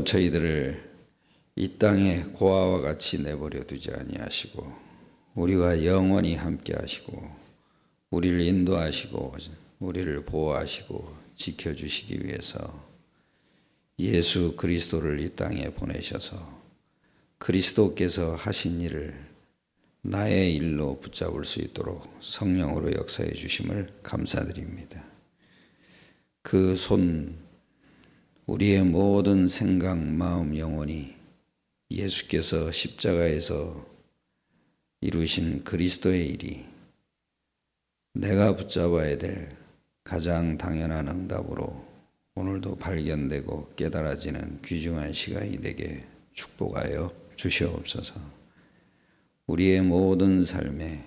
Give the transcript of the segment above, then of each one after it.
저희들을 이 땅에 고아와 같이 내버려 두지 아니하시고 우리와 영원히 함께 하시고 우리를 인도하시고 우리를 보호하시고 지켜주시기 위해서 예수 그리스도를 이 땅에 보내셔서 그리스도께서 하신 일을 나의 일로 붙잡을 수 있도록 성령으로 역사해 주심을 감사드립니다. 그 손, 우리의 모든 생각, 마음, 영혼이 예수께서 십자가에서 이루신 그리스도의 일이 내가 붙잡아야 될 가장 당연한 응답으로 오늘도 발견되고 깨달아지는 귀중한 시간이 되게 축복하여 주시옵소서. 우리의 모든 삶에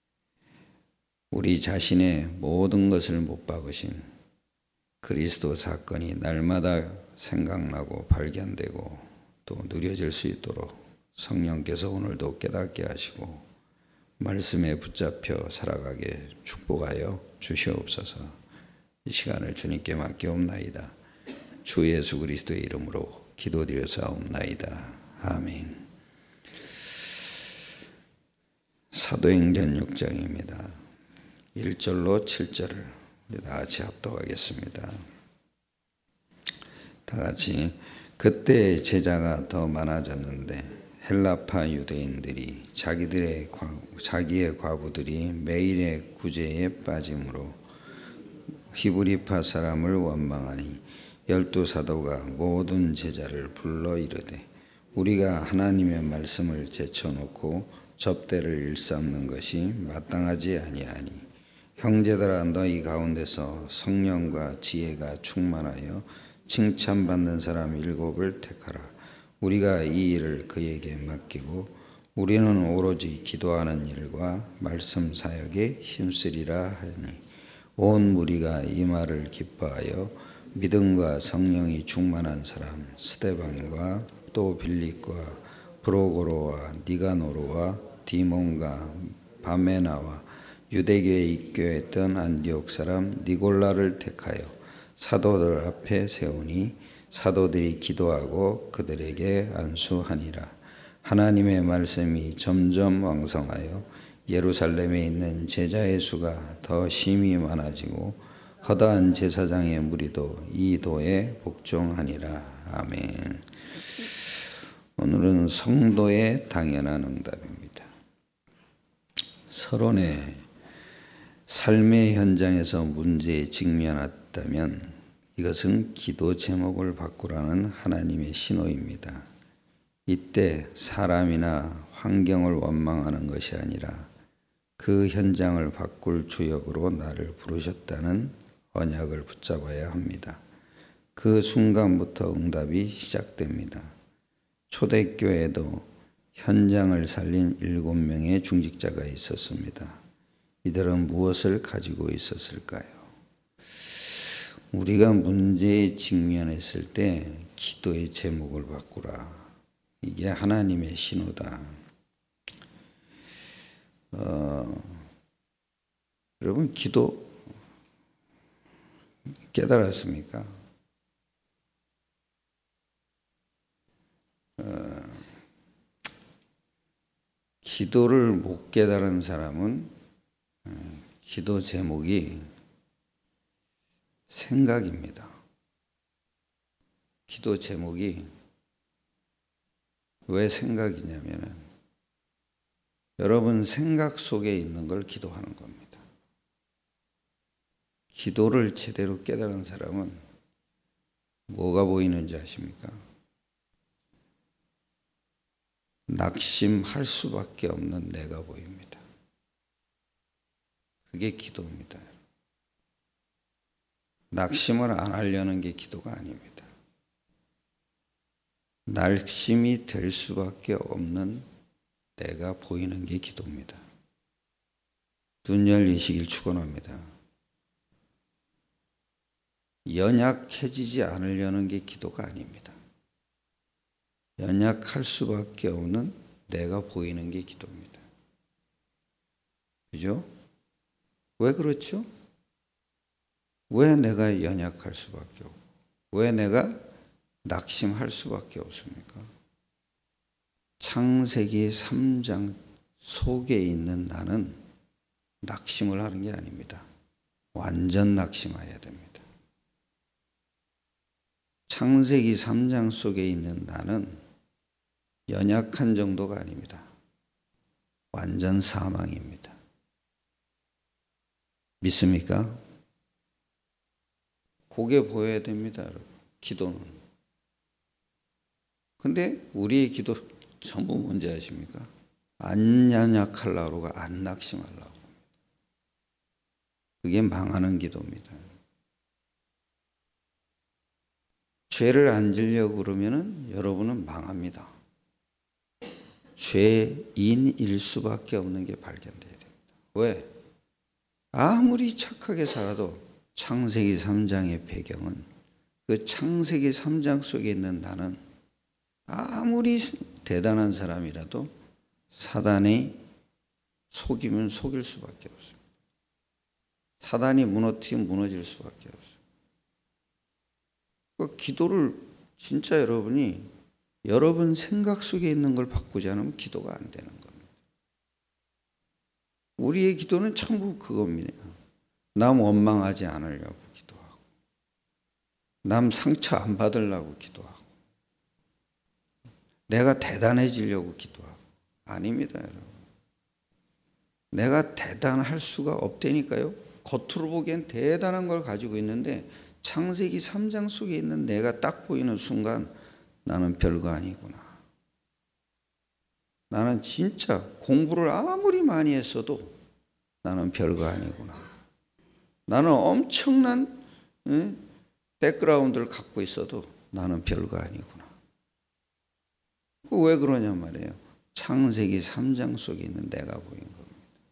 우리 자신의 모든 것을 못 박으신 그리스도 사건이 날마다 생각나고 발견되고 또 누려질 수 있도록 성령께서 오늘도 깨닫게 하시고 말씀에 붙잡혀 살아가게 축복하여 주시옵소서. 이 시간을 주님께 맡기옵나이다. 주 예수 그리스도의 이름으로 기도드려사옵나이다. 아멘. 사도행전 6장입니다. 1절로 7절을 우리 다 같이 합독하겠습니다. 다 같이. 그때 제자가 더 많아졌는데 헬라파 유대인들이 자기의 과부들이 매일의 구제에 빠짐으로 히브리파 사람을 원망하니 12사도가 모든 제자를 불러 이르되 우리가 하나님의 말씀을 제쳐놓고 접대를 일삼는 것이 마땅하지 아니하니 형제들아 너희 가운데서 성령과 지혜가 충만하여 칭찬받는 사람 7을 택하라. 우리가 이 일을 그에게 맡기고 우리는 오로지 기도하는 일과 말씀 사역에 힘쓰리라 하니 온 무리가 이 말을 기뻐하여 믿음과 성령이 충만한 사람 스데반과 또 빌립과 브로고로와 니가노르와 디몬과 바메나와 유대교에 입교했던 안디옥 사람 니골라를 택하여 사도들 앞에 세우니 사도들이 기도하고 그들에게 안수하니라. 하나님의 말씀이 점점 왕성하여 예루살렘에 있는 제자의 수가 더 심히 많아지고 허다한 제사장의 무리도 이 도에 복종하니라. 아멘. 오늘은 성도의 당연한 응답입니다. 서론에 삶의 현장에서 문제에 직면했다면 이것은 기도 제목을 바꾸라는 하나님의 신호입니다. 이때 사람이나 환경을 원망하는 것이 아니라 그 현장을 바꿀 주역으로 나를 부르셨다는 언약을 붙잡아야 합니다. 그 순간부터 응답이 시작됩니다. 초대교회에도 현장을 살린 7명의 중직자가 있었습니다. 이들은 무엇을 가지고 있었을까요? 우리가 문제에 직면했을 때 기도의 제목을 바꾸라. 이게 하나님의 신호다. 여러분 기도 깨달았습니까? 기도를 못 깨달은 사람은 기도 제목이 생각입니다. 기도 제목이 왜 생각이냐면 여러분 생각 속에 있는 걸 기도하는 겁니다. 기도를 제대로 깨달은 사람은 뭐가 보이는지 아십니까? 낙심할 수밖에 없는 내가 보입니다. 그게 기도입니다. 낙심을 안 하려는 게 기도가 아닙니다. 낙심이 될 수밖에 없는 내가 보이는 게 기도입니다. 눈 열리시길 축원합니다. 연약해지지 않으려는 게 기도가 아닙니다. 연약할 수밖에 없는 내가 보이는 게 기도입니다. 그죠? 왜 그렇죠? 왜 내가 연약할 수밖에 없고 왜 내가 낙심할 수밖에 없습니까? 창세기 3장 속에 있는 나는 낙심을 하는 게 아닙니다. 완전 낙심해야 됩니다. 창세기 3장 속에 있는 나는 연약한 정도가 아닙니다. 완전 사망입니다. 믿습니까? 그게 보여야 됩니다, 여러분. 기도는. 근데 우리의 기도 전부 뭔지 아십니까? 안 연약하려고 그러고 안 낙심하려고. 그게 망하는 기도입니다. 죄를 안 지려고 그러면은 여러분은 망합니다. 죄인일 수밖에 없는 게 발견돼야 됩니다. 왜? 아무리 착하게 살아도 창세기 3장의 배경은 그 창세기 3장 속에 있는 나는 아무리 대단한 사람이라도 사단이 속이면 속일 수밖에 없습니다. 사단이 무너뜨리면 무너질 수밖에 없어요. 그 기도를 진짜 여러분이 여러분 생각 속에 있는 걸 바꾸지 않으면 기도가 안 되는 겁니다. 우리의 기도는 전부 그겁니다. 남 원망하지 않으려고 기도하고, 남 상처 안 받으려고 기도하고, 내가 대단해지려고 기도하고. 아닙니다, 여러분. 내가 대단할 수가 없다니까요. 겉으로 보기엔 대단한 걸 가지고 있는데 창세기 3장 속에 있는 내가 딱 보이는 순간 나는 별거 아니구나. 나는 진짜 공부를 아무리 많이 했어도 나는 별거 아니구나. 나는 엄청난 백그라운드를 갖고 있어도 나는 별거 아니구나. 왜 그러냐 말이에요. 창세기 3장 속에 있는 내가 보인 겁니다.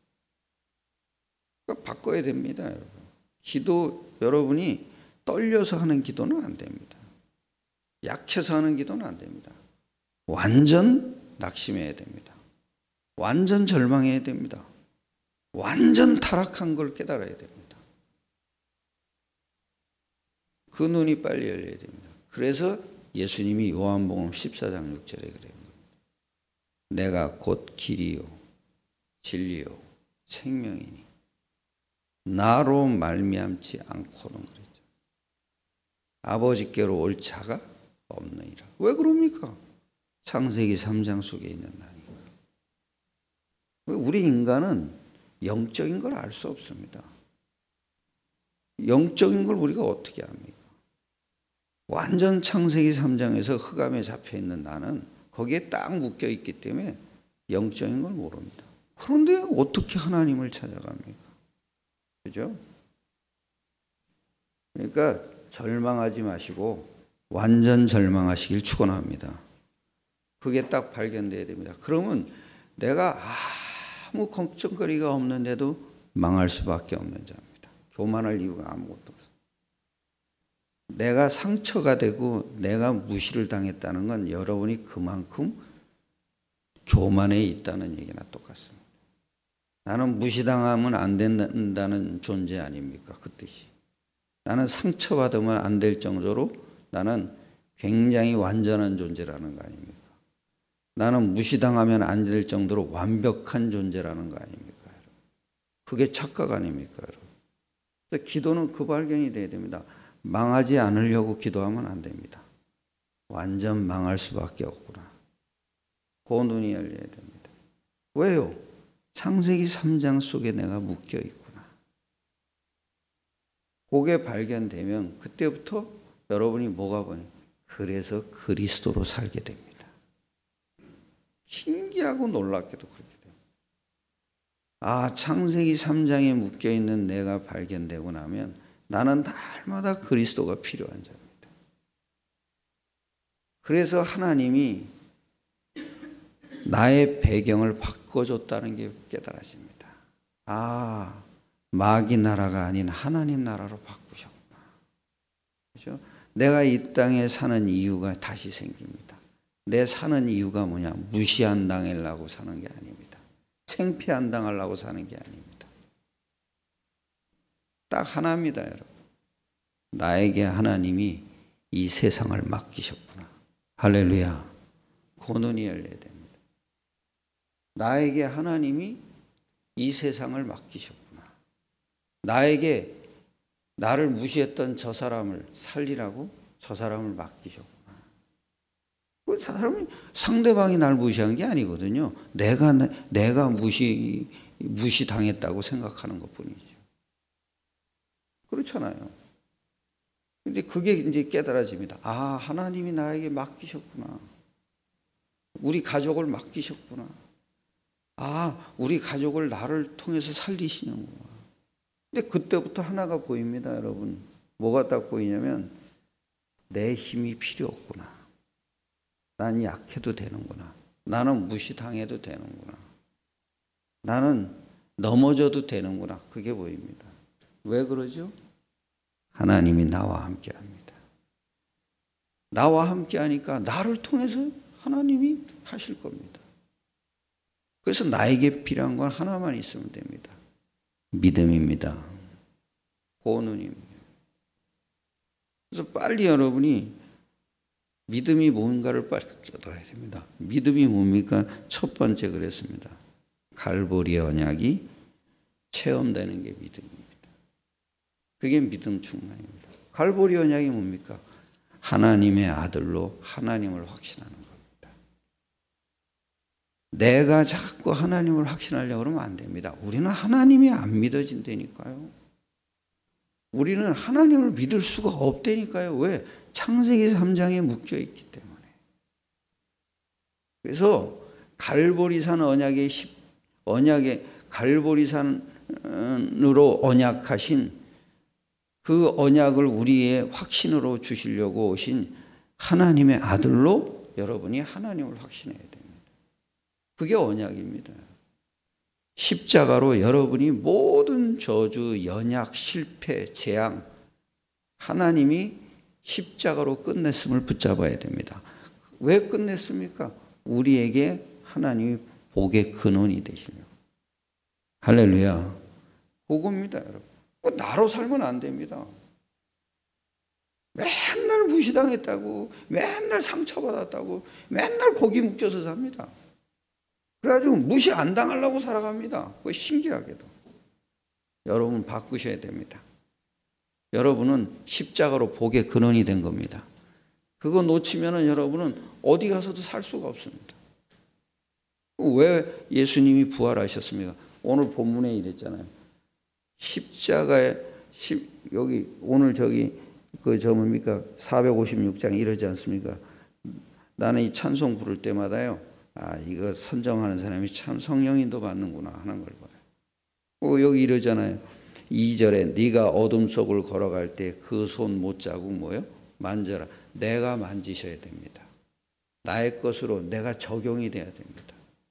그러니까 바꿔야 됩니다, 여러분. 기도 여러분이 떨려서 하는 기도는 안 됩니다. 약해서 하는 기도는 안 됩니다. 완전 낙심해야 됩니다. 완전 절망해야 됩니다. 완전 타락한 걸 깨달아야 됩니다. 그 눈이 빨리 열려야 됩니다. 그래서 예수님이 요한복음 14장 6절에 그래요. 내가 곧 길이요 진리요 생명이니 나로 말미암지 않고는 그랬죠. 아버지께로 올 자가 없느니라. 왜 그럽니까? 창세기 3장 속에 있는 나니까. 우리 인간은 영적인 걸 알 수 없습니다. 영적인 걸 우리가 어떻게 압니까? 완전 창세기 3장에서 흑암에 잡혀 있는 나는 거기에 딱 묶여 있기 때문에 영적인 걸 모릅니다. 그런데 어떻게 하나님을 찾아갑니까? 그죠? 그러니까 절망하지 마시고 완전 절망하시길 축원합니다. 그게 딱 발견돼야 됩니다. 그러면 내가 아무 걱정거리가 없는데도 망할 수밖에 없는 자입니다. 교만할 이유가 아무것도 없습니다. 내가 상처가 되고 내가 무시를 당했다는 건 여러분이 그만큼 교만에 있다는 얘기나 똑같습니다. 나는 무시당하면 안 된다는 존재 아닙니까? 그 뜻이. 나는 상처받으면 안 될 정도로 나는 굉장히 완전한 존재라는 거 아닙니까? 나는 무시당하면 안 될 정도로 완벽한 존재라는 거 아닙니까? 여러분? 그게 착각 아닙니까? 여러분? 그래서 기도는 그 발견이 돼야 됩니다. 망하지 않으려고 기도하면 안 됩니다. 완전 망할 수밖에 없구나. 그 눈이 열려야 됩니다. 왜요? 창세기 3장 속에 내가 묶여 있구나. 그게 발견되면 그때부터 여러분이 뭐가 보니? 그래서 그리스도로 살게 됩니다. 신기하고 놀랍게도 그렇게 됩니다. 아, 창세기 3장에 묶여 있는 내가 발견되고 나면 나는 날마다 그리스도가 필요한 자입니다. 그래서 하나님이 나의 배경을 바꿔줬다는 게 깨달아집니다. 아, 마귀 나라가 아닌 하나님 나라로 바꾸셨구나. 그렇죠? 내가 이 땅에 사는 이유가 다시 생깁니다. 내 사는 이유가 뭐냐? 무시 안 당하려고 사는 게 아닙니다. 창피 안 당하려고 사는 게 아닙니다. 딱 하나입니다, 여러분. 나에게 하나님이 이 세상을 맡기셨구나. 할렐루야. 그 눈이 열려야 됩니다. 나에게 하나님이 이 세상을 맡기셨구나. 나에게 나를 무시했던 저 사람을 살리라고 저 사람을 맡기셨구나. 그 사람이 상대방이 날 무시한 게 아니거든요. 내가 무시당했다고 생각하는 것뿐이죠. 그렇잖아요. 근데 그게 이제 깨달아집니다. 아, 하나님이 나에게 맡기셨구나. 우리 가족을 맡기셨구나. 아, 우리 가족을 나를 통해서 살리시는구나. 근데 그때부터 하나가 보입니다, 여러분. 뭐가 딱 보이냐면 내 힘이 필요 없구나. 난 약해도 되는구나. 나는 무시당해도 되는구나. 나는 넘어져도 되는구나. 그게 보입니다. 왜 그러죠? 하나님이 나와 함께 합니다. 나와 함께 하니까 나를 통해서 하나님이 하실 겁니다. 그래서 나에게 필요한 건 하나만 있으면 됩니다. 믿음입니다. 고눈입니다. 그래서 빨리 여러분이 믿음이 뭔가를 빨리 깨달아야 됩니다. 믿음이 뭡니까? 첫 번째 그랬습니다. 갈보리의 언약이 체험되는 게 믿음입니다. 그게 믿음 충만입니다. 갈보리 언약이 뭡니까? 하나님의 아들로 하나님을 확신하는 겁니다. 내가 자꾸 하나님을 확신하려고 그러면 안 됩니다. 우리는 하나님이 안 믿어진다니까요. 우리는 하나님을 믿을 수가 없다니까요. 왜? 창세기 3장에 묶여있기 때문에. 그래서 갈보리산 언약의 갈보리산으로 언약하신 그 언약을 우리의 확신으로 주시려고 오신 하나님의 아들로 여러분이 하나님을 확신해야 됩니다. 그게 언약입니다. 십자가로 여러분이 모든 저주, 연약, 실패, 재앙, 하나님이 십자가로 끝냈음을 붙잡아야 됩니다. 왜 끝냈습니까? 우리에게 하나님이 복의 근원이 되시려고. 할렐루야. 그겁니다, 여러분. 나로 살면 안 됩니다. 맨날 무시당했다고, 맨날 상처받았다고, 맨날 고기 묶여서 삽니다. 그래가지고 무시 안 당하려고 살아갑니다. 그거 신기하게도. 여러분 바꾸셔야 됩니다. 여러분은 십자가로 복의 근원이 된 겁니다. 그거 놓치면은 여러분은 어디 가서도 살 수가 없습니다. 왜 예수님이 부활하셨습니까? 오늘 본문에 이랬잖아요. 십자가에 여기 오늘 뭡니까? 456장 이러지 않습니까? 나는 이 찬송 부를 때마다요. 아, 이거 선정하는 사람이 참 성령인도 받는구나 하는 걸 봐요. 여기 이러잖아요. 2절에 네가 어둠 속을 걸어갈 때 그 손 못자국 뭐요? 만져라. 내가 만지셔야 됩니다. 나의 것으로 내가 적용이 돼야 됩니다.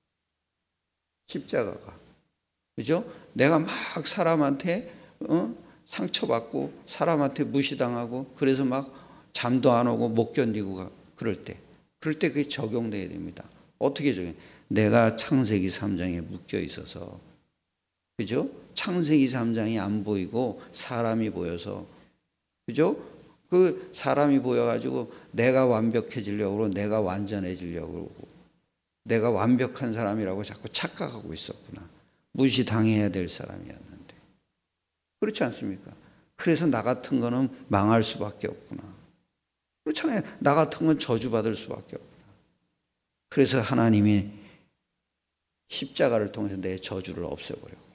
십자가가. 그죠? 내가 막 사람한테 상처받고 사람한테 무시당하고 그래서 막 잠도 안 오고 못 견디고 그럴 때 그게 적용돼야 됩니다. 어떻게 적용? 내가 창세기 3장에 묶여 있어서, 그죠? 창세기 3장이 안 보이고 사람이 보여서, 그죠? 그 사람이 보여가지고 내가 완벽해지려고 그러고 내가 완전해지려고 그러고 내가 완벽한 사람이라고 자꾸 착각하고 있었구나. 무시당해야 될 사람이었는데. 그렇지 않습니까? 그래서 나 같은 거는 망할 수밖에 없구나. 그렇잖아요. 나 같은 건 저주받을 수밖에 없구나. 그래서 하나님이 십자가를 통해서 내 저주를 없애버렸구나.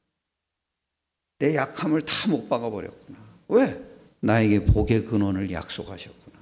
내 약함을 다 못 박아버렸구나. 왜? 나에게 복의 근원을 약속하셨구나.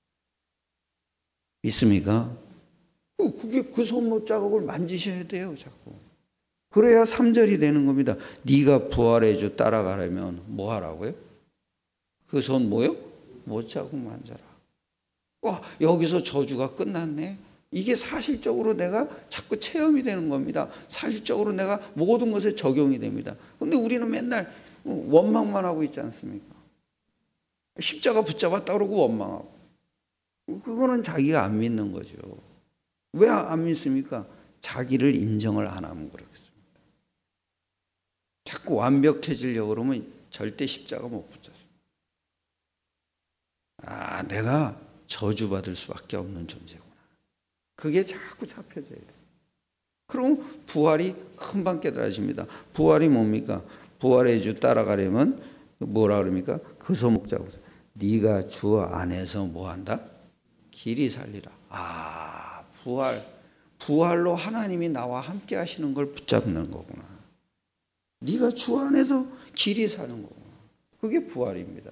믿습니까? 그게 그 손못 자국을 만지셔야 돼요, 자꾸. 그래야 3절이 되는 겁니다. 네가 부활의 주 따라가려면 뭐 하라고요? 그 손 뭐요? 못 자국 만져라. 여기서 저주가 끝났네. 이게 사실적으로 내가 자꾸 체험이 되는 겁니다. 사실적으로 내가 모든 것에 적용이 됩니다. 그런데 우리는 맨날 원망만 하고 있지 않습니까? 십자가 붙잡았다 그러고 원망하고. 그거는 자기가 안 믿는 거죠. 왜 안 믿습니까? 자기를 인정을 안 하면 그렇겠습니다. 자꾸 완벽해지려고 그러면 절대 십자가 못 붙잡습니다. 아, 내가 저주받을 수밖에 없는 존재구나. 그게 자꾸 잡혀져야 돼. 그럼 부활이 금방 깨달아집니다. 부활이 뭡니까? 부활의 주 따라가려면 뭐라 그럽니까? 그 소목자고 네가 주 안에서 뭐한다? 길이 살리라. 아, 부활로 하나님이 나와 함께 하시는 걸 붙잡는 거구나. 네가 주 안에서 길이 사는 거구나. 그게 부활입니다.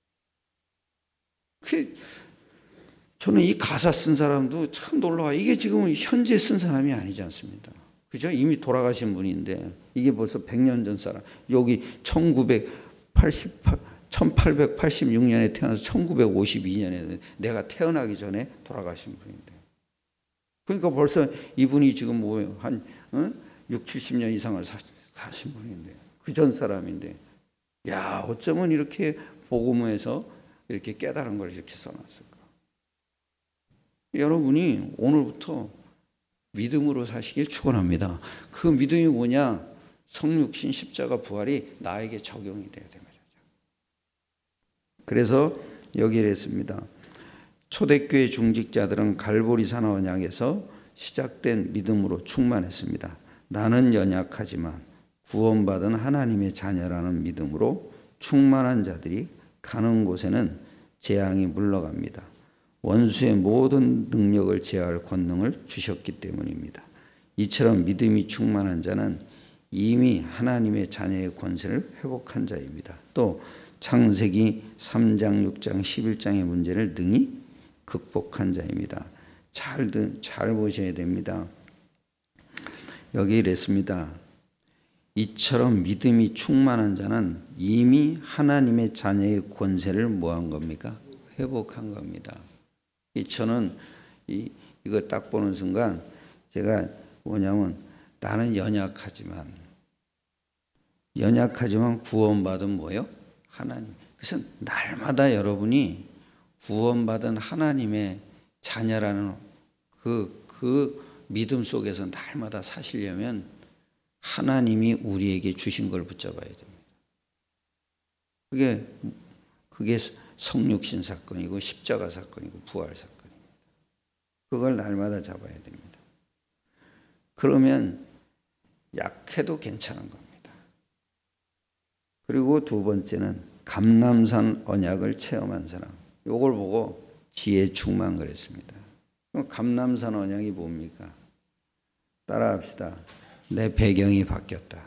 저는 이 가사 쓴 사람도 참 놀라워요. 이게 지금 현재 쓴 사람이 아니지 않습니까? 그죠? 이미 돌아가신 분인데 이게 벌써 100년 전 사람. 여기 1886년에 태어나서 1952년에 내가 태어나기 전에 돌아가신 분인데. 그러니까 벌써 이분이 지금 뭐예요? 한 6, 70년 이상을 사신 분인데. 그 전 사람인데. 야, 어쩌면 이렇게 복음에서 이렇게 깨달은 걸 이렇게 써놨을까? 여러분이 오늘부터 믿음으로 사시길 축원합니다. 그 믿음이 뭐냐? 성육신 십자가 부활이 나에게 적용이 돼야 됩니다. 그래서 여기에 했습니다. 초대교회 중직자들은 갈보리 산 언약에서 시작된 믿음으로 충만했습니다. 나는 연약하지만 구원받은 하나님의 자녀라는 믿음으로 충만한 자들이 가는 곳에는 재앙이 물러갑니다. 원수의 모든 능력을 제어할 권능을 주셨기 때문입니다. 이처럼 믿음이 충만한 자는 이미 하나님의 자녀의 권세를 회복한 자입니다. 또 창세기 3장, 6장, 11장의 문제를 능히 극복한 자입니다. 잘 보셔야 됩니다. 여기 이랬습니다. 이처럼 믿음이 충만한 자는 이미 하나님의 자녀의 권세를 뭐한 겁니까? 회복한 겁니다. 저는 이거 딱 보는 순간 제가 뭐냐면 나는 연약하지만 구원받은 뭐요? 하나님. 그래서 날마다 여러분이 구원받은 하나님의 자녀라는 그 믿음 속에서 날마다 사시려면 하나님이 우리에게 주신 걸 붙잡아야 됩니다. 그게 성육신 사건이고 십자가 사건이고 부활 사건입니다. 그걸 날마다 잡아야 됩니다. 그러면 약해도 괜찮은 겁니다. 그리고 두 번째는 감람산 언약을 체험한 사람. 이걸 보고 지혜 충만 그랬습니다. 감람산 언약이 뭡니까? 따라합시다. 내 배경이 바뀌었다.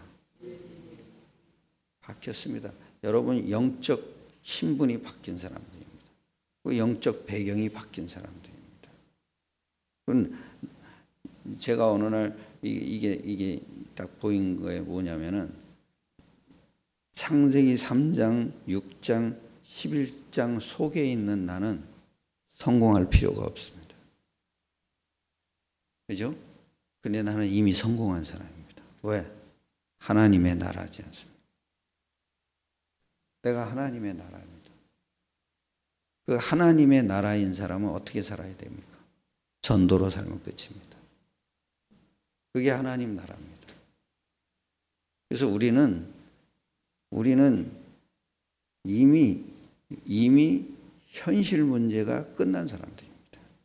바뀌었습니다. 여러분 영적 신분이 바뀐 사람들입니다. 그 영적 배경이 바뀐 사람들입니다. 그건 제가 어느 날 이게 딱 보인 거에 뭐냐면은 창세기 3장, 6장, 11장 속에 있는 나는 성공할 필요가 없습니다. 그죠? 근데 나는 이미 성공한 사람입니다. 왜? 하나님의 나라지 않습니까? 내가 하나님의 나라입니다. 그 하나님의 나라인 사람은 어떻게 살아야 됩니까? 전도로 살면 끝입니다. 그게 하나님 나라입니다. 그래서 우리는 이미 현실 문제가 끝난 사람들입니다.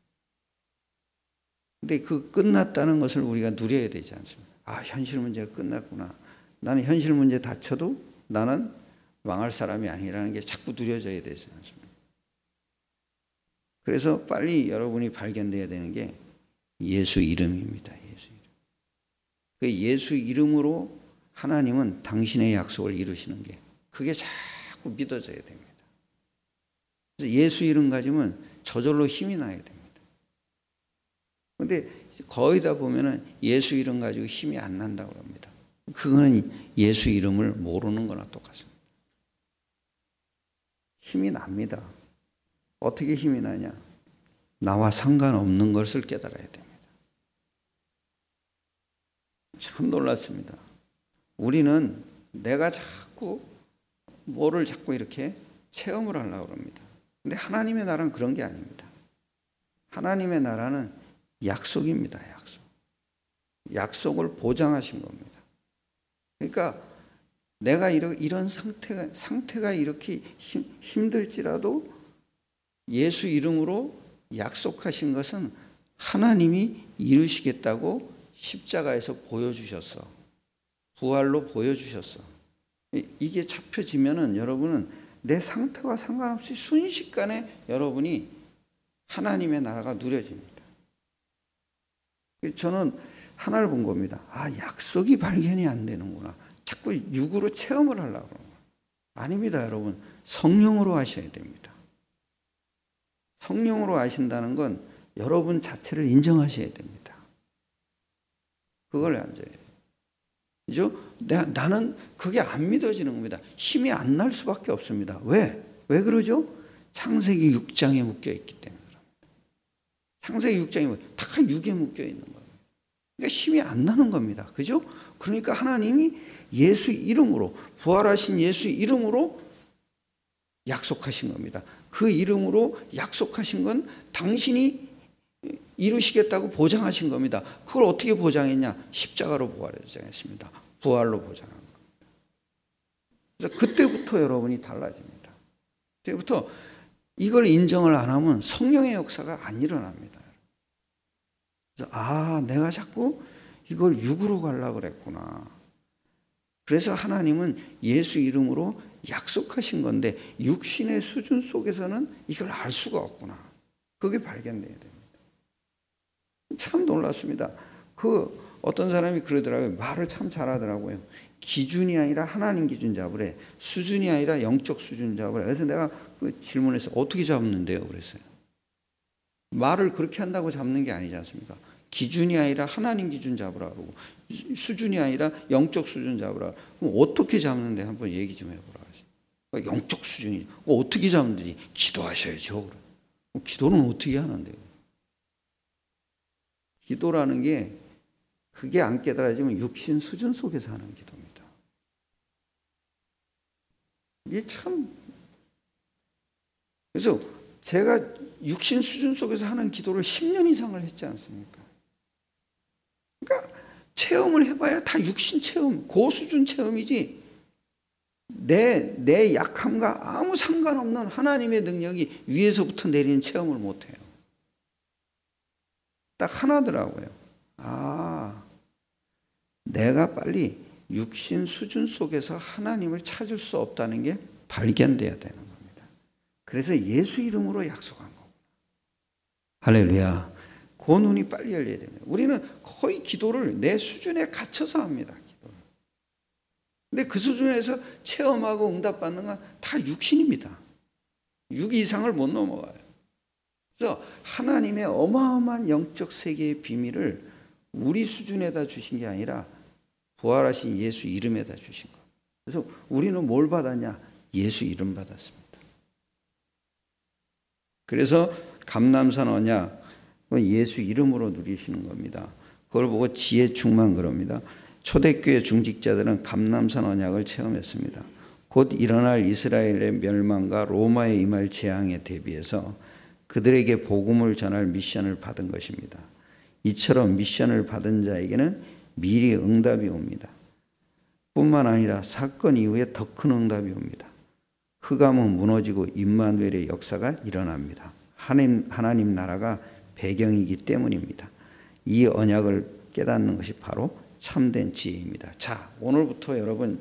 근데 그 끝났다는 것을 우리가 누려야 되지 않습니까? 아, 현실 문제가 끝났구나. 나는 현실 문제 닥쳐도 나는 망할 사람이 아니라는 게 자꾸 누려져야 되지 않습니까? 그래서 빨리 여러분이 발견돼야 되는 게 예수 이름입니다. 예수 이름. 그 예수 이름으로 하나님은 당신의 약속을 이루시는 게 그게 자꾸 믿어져야 됩니다. 그래서 예수 이름 가지면 저절로 힘이 나야 됩니다. 근데 거의 다 보면은 예수 이름 가지고 힘이 안 난다고 합니다. 그거는 예수 이름을 모르는 거나 똑같습니다. 힘이 납니다. 어떻게 힘이 나냐? 나와 상관없는 것을 깨달아야 됩니다. 참 놀랐습니다. 우리는 내가 자꾸 뭐를 자꾸 이렇게 체험을 하려고 합니다. 근데 하나님의 나라는 그런 게 아닙니다. 하나님의 나라는 약속입니다. 약속. 약속을 보장하신 겁니다. 그러니까 내가 이런 상태가 이렇게 힘들지라도 예수 이름으로 약속하신 것은 하나님이 이루시겠다고 십자가에서 보여주셨어. 부활로 보여주셨어. 이게 잡혀지면은 여러분은 내 상태와 상관없이 순식간에 여러분이 하나님의 나라가 누려집니다. 저는 하나를 본 겁니다. 약속이 발견이 안 되는구나. 자꾸 육으로 체험을 하려고 그러는 거예요. 아닙니다, 여러분. 성령으로 하셔야 됩니다. 성령으로 하신다는 건 여러분 자체를 인정하셔야 됩니다. 그걸 앉아야 돼요. 그죠? 나는 그게 안 믿어지는 겁니다. 힘이 안 날 수밖에 없습니다. 왜? 왜 그러죠? 창세기 6장에 묶여 있기 때문에 그럽니다. 창세기 6장에 다 6에 묶여 있는 거예요. 그러니까 힘이 안 나는 겁니다. 그죠? 그러니까 하나님이 예수 이름으로, 부활하신 예수 이름으로 약속하신 겁니다. 그 이름으로 약속하신 건 당신이 이루시겠다고 보장하신 겁니다. 그걸 어떻게 보장했냐? 십자가로 보장했습니다. 부활로 보장한 겁니다. 그래서 그때부터 여러분이 달라집니다. 그때부터 이걸 인정을 안 하면 성령의 역사가 안 일어납니다. 그래서 내가 자꾸 이걸 육으로 가려고 그랬구나. 그래서 하나님은 예수 이름으로 약속하신 건데 육신의 수준 속에서는 이걸 알 수가 없구나. 그게 발견돼야 됩니다. 참 놀랐습니다. 어떤 사람이 그러더라고요. 말을 참 잘하더라고요. 기준이 아니라 하나님 기준 잡으래. 수준이 아니라 영적 수준 잡으래. 그래서 내가 그 질문해서 어떻게 잡는데요? 그랬어요. 말을 그렇게 한다고 잡는 게 아니지 않습니까? 기준이 아니라 하나님 기준 잡으라 그러고 수준이 아니라 영적 수준 잡으라. 그럼 어떻게 잡는데 한번 얘기 좀 해보라. 영적 수준이 어떻게 잡는지 기도하셔야죠. 기도는 어떻게 하는데요? 기도라는 게 그게 안 깨달아지면 육신 수준 속에서 하는 기도입니다. 이게 참 그래서 제가 육신 수준 속에서 하는 기도를 10년 이상을 했지 않습니까? 그러니까 체험을 해봐야 다 육신 체험, 고수준 체험이지 내 약함과 아무 상관없는 하나님의 능력이 위에서부터 내리는 체험을 못해요. 딱 하나더라고요. 내가 빨리 육신 수준 속에서 하나님을 찾을 수 없다는 게 발견돼야 되는 겁니다. 그래서 예수 이름으로 약속한 거고. 할렐루야. 그 눈이 빨리 열려야 됩니다. 우리는 거의 기도를 내 수준에 갇혀서 합니다. 기도를. 근데 그 수준에서 체험하고 응답받는 건 다 육신입니다. 6 이상을 못 넘어가요. 그래서 하나님의 어마어마한 영적 세계의 비밀을 우리 수준에다 주신 게 아니라 부활하신 예수 이름에다 주신 거예요. 그래서 우리는 뭘 받았냐? 예수 이름 받았습니다. 그래서 감람산 언약, 예수 이름으로 누리시는 겁니다. 그걸 보고 지혜 충만 그럽니다. 초대교회 중직자들은 감람산 언약을 체험했습니다. 곧 일어날 이스라엘의 멸망과 로마에 임할 재앙에 대비해서 그들에게 복음을 전할 미션을 받은 것입니다. 이처럼 미션을 받은 자에게는 미리 응답이 옵니다. 뿐만 아니라 사건 이후에 더 큰 응답이 옵니다. 흑암은 무너지고 임마누엘의 역사가 일어납니다. 하나님 나라가 배경이기 때문입니다. 이 언약을 깨닫는 것이 바로 참된 지혜입니다. 자, 오늘부터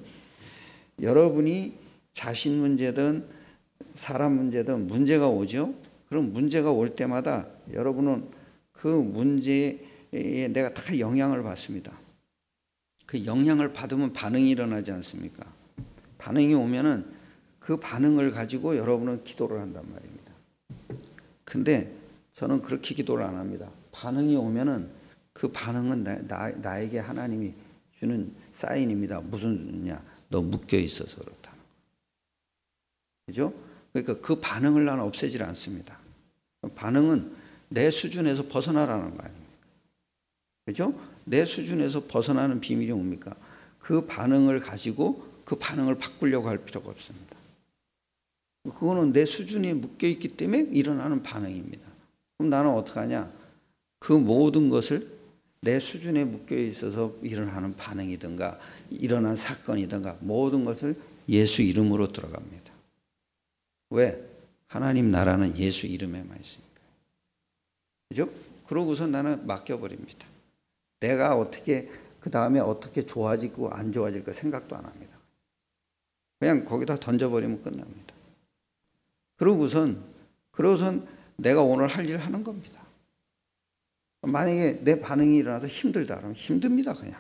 여러분이 자신 문제든 사람 문제든 문제가 오죠. 그럼 문제가 올 때마다 여러분은 그 문제에 내가 다 영향을 받습니다. 그 영향을 받으면 반응이 일어나지 않습니까? 반응이 오면은 그 반응을 가지고 여러분은 기도를 한단 말입니다. 근데 저는 그렇게 기도를 안 합니다. 반응이 오면은 그 반응은 나에게 하나님이 주는 사인입니다. 무슨 주냐? 너 묶여 있어서 그렇다는 거. 그죠? 그러니까 그 반응을 나는 없애질 않습니다. 반응은 내 수준에서 벗어나라는 거 아닙니까? 그죠? 내 수준에서 벗어나는 비밀이 뭡니까? 그 반응을 가지고 그 반응을 바꾸려고 할 필요가 없습니다. 그거는 내 수준에 묶여 있기 때문에 일어나는 반응입니다. 그럼 나는 어떻게 하냐? 그 모든 것을 내 수준에 묶여 있어서 일어나는 반응이든가 일어난 사건이든가 모든 것을 예수 이름으로 들어갑니다. 왜? 하나님 나라는 예수 이름에만 있으니까. 그죠? 그러고서 나는 맡겨버립니다. 내가 어떻게 그 다음에 어떻게 좋아지고 안 좋아질까 생각도 안 합니다. 그냥 거기다 던져버리면 끝납니다. 그러고선 내가 오늘 할 일 하는 겁니다. 만약에 내 반응이 일어나서 힘들다 그러면 힘듭니다. 그냥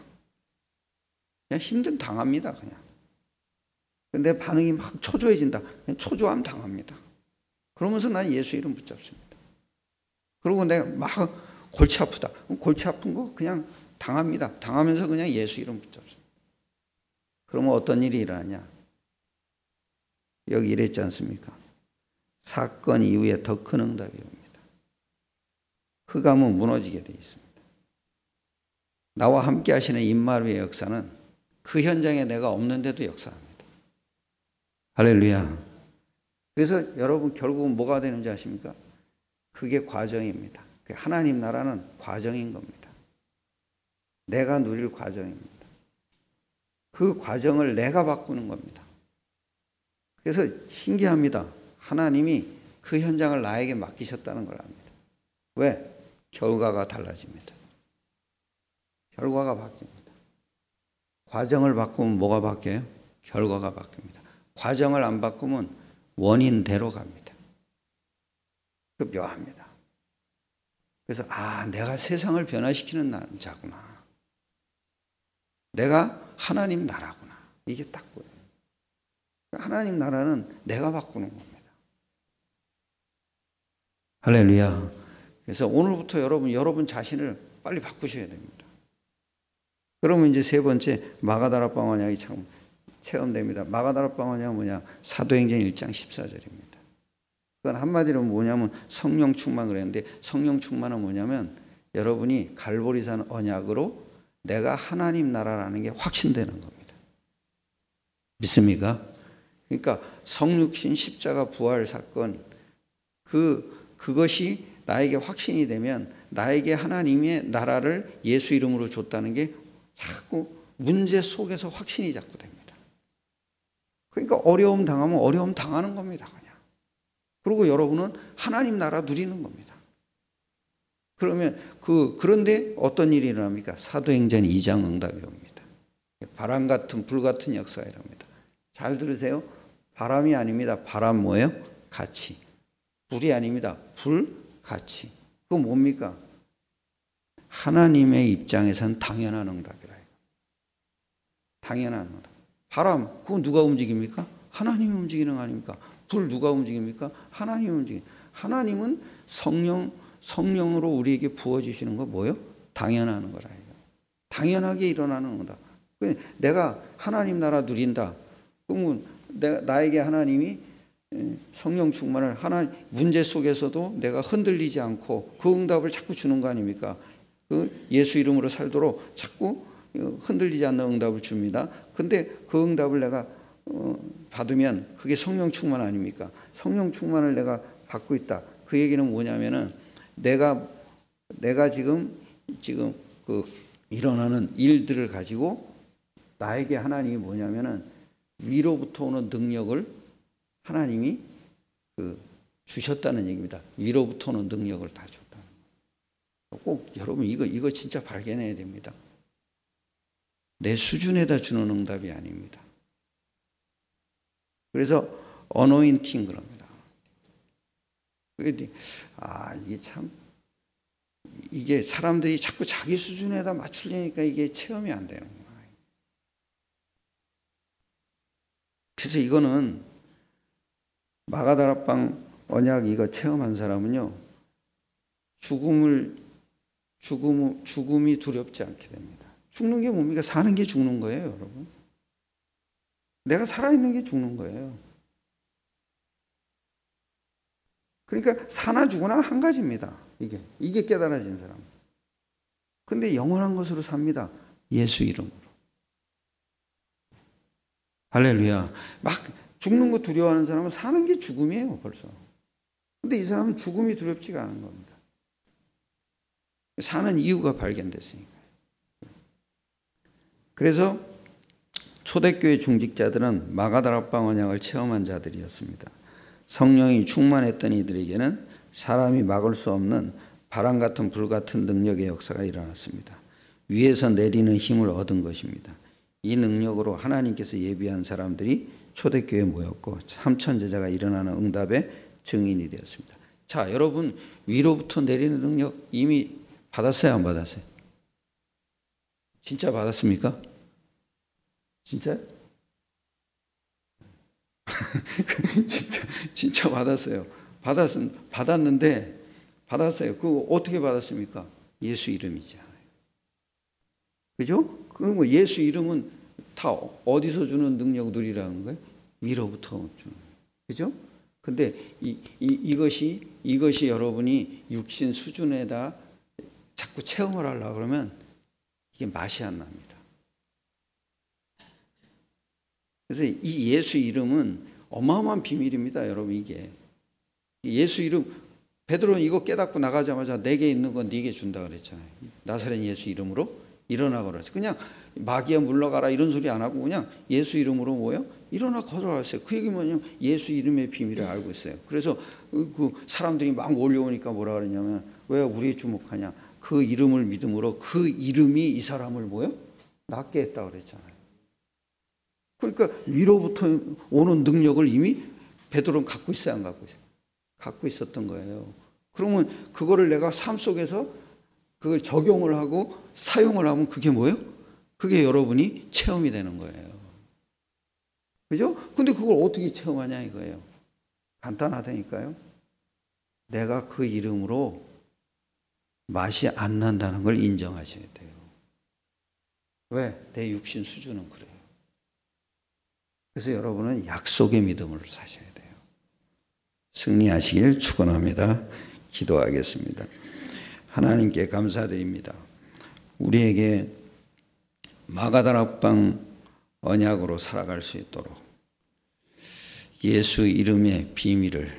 당합니다. 그냥 내 반응이 막 초조해진다. 그냥 초조함 당합니다. 그러면서 난 예수 이름 붙잡습니다. 그리고 내가 막 골치 아프다. 골치 아픈 거 그냥 당합니다. 당하면서 그냥 예수 이름 붙잡습니다. 그러면 어떤 일이 일어나냐? 여기 이랬지 않습니까? 사건 이후에 더 큰 응답이 옵니다. 흑암은 무너지게 되어 있습니다. 나와 함께 하시는 임마누엘의 역사는 그 현장에 내가 없는데도 역사합니다. 할렐루야. 그래서 여러분 결국은 뭐가 되는지 아십니까? 그게 과정입니다. 하나님 나라는 과정인 겁니다. 내가 누릴 과정입니다. 그 과정을 내가 바꾸는 겁니다. 그래서 신기합니다. 하나님이 그 현장을 나에게 맡기셨다는 걸 압니다. 왜? 결과가 달라집니다. 결과가 바뀝니다. 과정을 바꾸면 뭐가 바뀌어요? 결과가 바뀝니다. 과정을 안 바꾸면 원인대로 갑니다. 그 묘합니다. 그래서 내가 세상을 변화시키는 자구나. 내가 하나님 나라구나. 이게 딱 보여요. 하나님 나라는 내가 바꾸는 겁니다. 할렐루야. 그래서 오늘부터 여러분 자신을 빨리 바꾸셔야 됩니다. 그러면 이제 세 번째 마가다락방 언약이 참 체험됩니다. 마가다락방 언약은 뭐냐? 사도행전 1장 14절입니다. 그건 한마디로 뭐냐면 성령 충만 그랬는데 성령 충만은 뭐냐면 여러분이 갈보리산 언약으로 내가 하나님 나라라는 게 확신되는 겁니다. 믿습니까? 그러니까 성육신 십자가 부활 사건 그것이 나에게 확신이 되면 나에게 하나님의 나라를 예수 이름으로 줬다는 게 자꾸 문제 속에서 확신이 자꾸 됩니다. 그러니까 어려움 당하면 어려움 당하는 겁니다. 그냥. 그리고 여러분은 하나님 나라 누리는 겁니다. 그러면 그런데 어떤 일이 일어납니까? 사도행전 2장 응답이 옵니다. 바람 같은 불 같은 역사가 일어납니다. 잘 들으세요. 바람이 아닙니다. 바람 뭐예요? 가치. 불이 아닙니다. 불, 가치. 그거 뭡니까? 하나님의 입장에선 당연한 응답이라. 당연한 응답. 바람, 그건 누가 움직입니까? 하나님이 움직이는 거 아닙니까? 불 누가 움직입니까? 하나님이 움직입니다. 하나님은 성령으로 우리에게 부어주시는 거 뭐예요? 당연한 거라. 당연하게 일어나는 거다. 내가 하나님 나라 누린다. 그러면 나에게 하나님이 성령 충만을 문제 속에서도 내가 흔들리지 않고 그 응답을 자꾸 주는 거 아닙니까? 그 예수 이름으로 살도록 자꾸 흔들리지 않는 응답을 줍니다. 근데 그 응답을 내가 받으면 그게 성령 충만 아닙니까? 성령 충만을 내가 받고 있다. 그 얘기는 뭐냐면은 내가 지금 그 일어나는 일들을 가지고 나에게 하나님이 뭐냐면은 위로부터 오는 능력을 하나님이 주셨다는 얘기입니다. 위로부터 오는 능력을 다 줬다. 꼭 여러분 이거 진짜 발견해야 됩니다. 내 수준에다 주는 응답이 아닙니다. 그래서 어노인팅 그럽니다. 이게 사람들이 자꾸 자기 수준에다 맞추려니까 이게 체험이 안 되는 거예요. 그래서 이거는 마가다락방 언약 이거 체험한 사람은요, 죽음이 두렵지 않게 됩니다. 죽는 게 뭡니까? 사는 게 죽는 거예요, 여러분. 내가 살아있는 게 죽는 거예요. 그러니까 사나 죽으나 한 가지입니다. 이게 깨달아진 사람. 근데 영원한 것으로 삽니다. 예수 이름으로. 할렐루야. 막 죽는 거 두려워하는 사람은 사는 게 죽음이에요, 벌써. 근데 이 사람은 죽음이 두렵지가 않은 겁니다. 사는 이유가 발견됐으니까요. 그래서 초대교회 중직자들은 마가다락방 언약을 체험한 자들이었습니다. 성령이 충만했던 이들에게는 사람이 막을 수 없는 바람 같은 불 같은 능력의 역사가 일어났습니다. 위에서 내리는 힘을 얻은 것입니다. 이 능력으로 하나님께서 예비한 사람들이 초대교회에 모였고 3천 제자가 일어나는 응답의 증인이 되었습니다. 자, 여러분 위로부터 내리는 능력 이미 받았어요, 안 받았어요? 진짜 받았습니까? 진짜? 진짜 받았어요. 받았는데 받았어요. 그거 어떻게 받았습니까? 예수 이름이잖아요. 그죠? 그럼 예수 이름은 다 어디서 주는 능력 누리라는 거예요? 위로부터 주는. 그죠? 근데 이것이 여러분이 육신 수준에다 자꾸 체험을 하려고 그러면 이게 맛이 안 납니다. 그래서 이 예수 이름은 어마어마한 비밀입니다, 여러분. 이게 예수 이름, 베드로는 이거 깨닫고 나가자마자 내게 있는 건 네게 준다 그랬잖아요. 나사렛 예수 이름으로 일어나고 그랬어요. 그냥 마귀야 물러가라 이런 소리 안 하고 그냥 예수 이름으로 뭐요? 일어나 걸어갔어요. 그 얘기 뭐냐면 예수 이름의 비밀을 알고 있어요. 그래서 그 사람들이 막 몰려오니까 뭐라 그러냐면 왜 우리에 주목하냐? 그 이름을 믿음으로 그 이름이 이 사람을 뭐요? 낫게 했다 그랬잖아요. 그러니까 위로부터 오는 능력을 이미 베드로는 갖고 있어요, 안 갖고 있어요? 갖고 있었던 거예요. 그러면 그거를 내가 삶 속에서 그걸 적용을 하고 사용을 하면 그게 뭐예요? 그게 여러분이 체험이 되는 거예요. 그죠? 근데 그걸 어떻게 체험하냐 이거예요. 간단하다니까요. 내가 그 이름으로 맛이 안 난다는 걸 인정하셔야 돼요. 왜? 내 육신 수준은 그래요. 그래서 여러분은 약속의 믿음으로 사셔야 돼요. 승리하시길 축원합니다. 기도하겠습니다. 하나님께 감사드립니다. 우리에게 마가다락방 언약으로 살아갈 수 있도록 예수 이름의 비밀을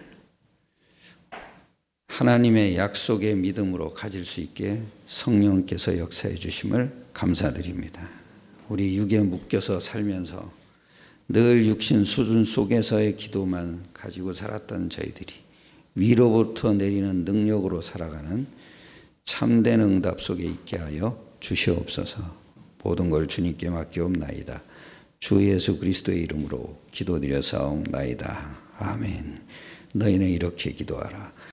하나님의 약속의 믿음으로 가질 수 있게 성령께서 역사해 주심을 감사드립니다. 우리 육에 묶여서 살면서 늘 육신 수준 속에서의 기도만 가지고 살았던 저희들이 위로부터 내리는 능력으로 살아가는 참된 응답 속에 있게 하여 주시옵소서. 모든 걸 주님께 맡기옵나이다. 주 예수 그리스도의 이름으로 기도드려 사옵나이다. 아멘. 너희는 이렇게 기도하라.